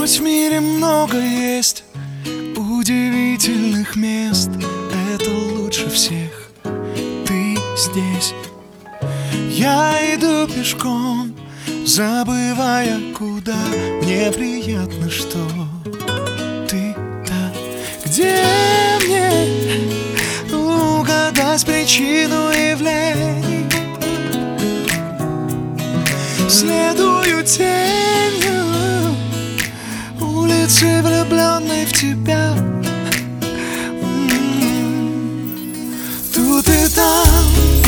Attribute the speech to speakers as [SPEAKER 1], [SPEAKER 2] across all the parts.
[SPEAKER 1] Хоть в мире много есть удивительных мест, это лучше всех ты здесь. Я иду пешком, забывая, куда. Мне приятно, что ты там. Где мне угадать причину явлений? Следую тенью улицы, влюбленной в тебя. Тут и там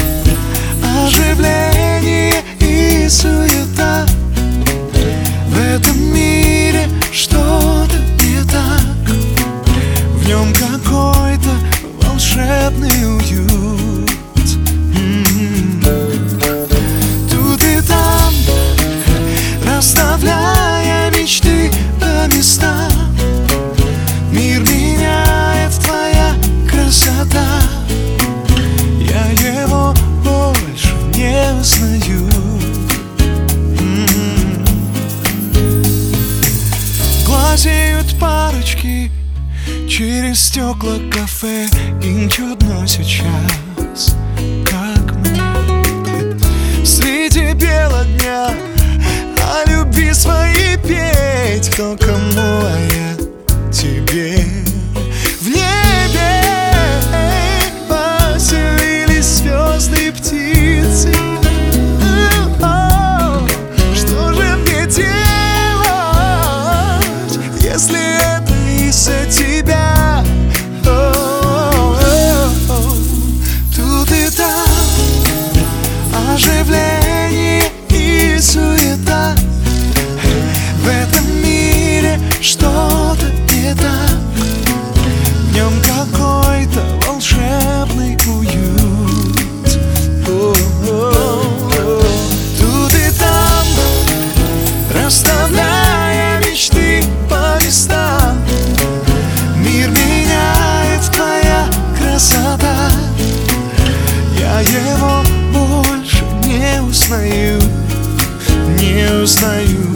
[SPEAKER 1] оживление и суета. В этом мире что-то не так. В нем какой-то волшебный уют. Тут и там, расставляя мечты по местам, мир меняет твоя красота. Я его больше не узнаю. Глазеют парочки через стекла кафе, им чудно сейчас, как мне. Среди бела дня о любви своей петь, кто кому, а я тебе. В небе поселились звезды и птицы. Что же мне делать, если это из-за тебя? Тут и там оживление и суета. В этом мире что-то не так. В нем какой-то волшебный уют. Тут и там, расставляя мечты по местам, мир меняет твоя красота. Я его больше не узнаю, не узнаю.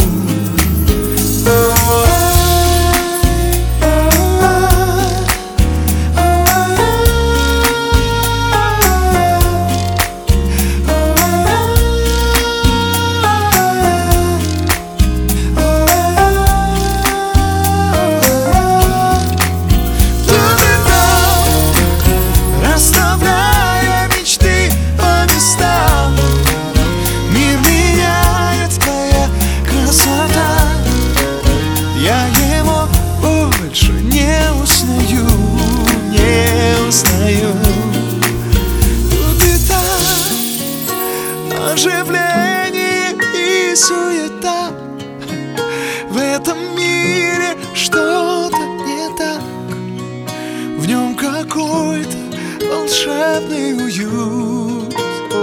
[SPEAKER 1] Я его больше не узнаю, не узнаю. Тут и там оживление и суета. В этом мире что-то не так. В нем какой-то волшебный уют.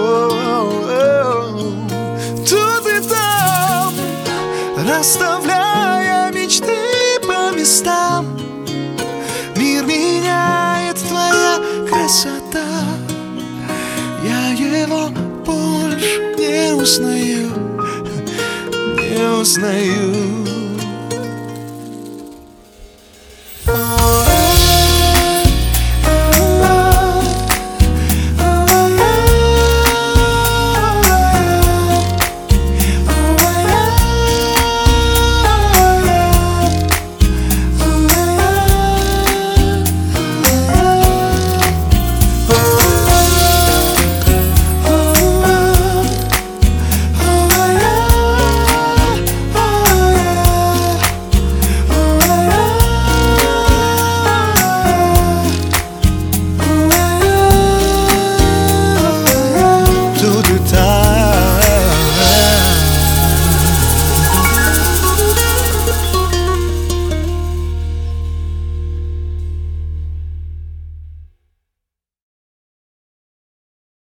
[SPEAKER 1] Тут и там, расставляя мечты по местам, мир меняет твоя красота. Я его больше не узнаю, не узнаю.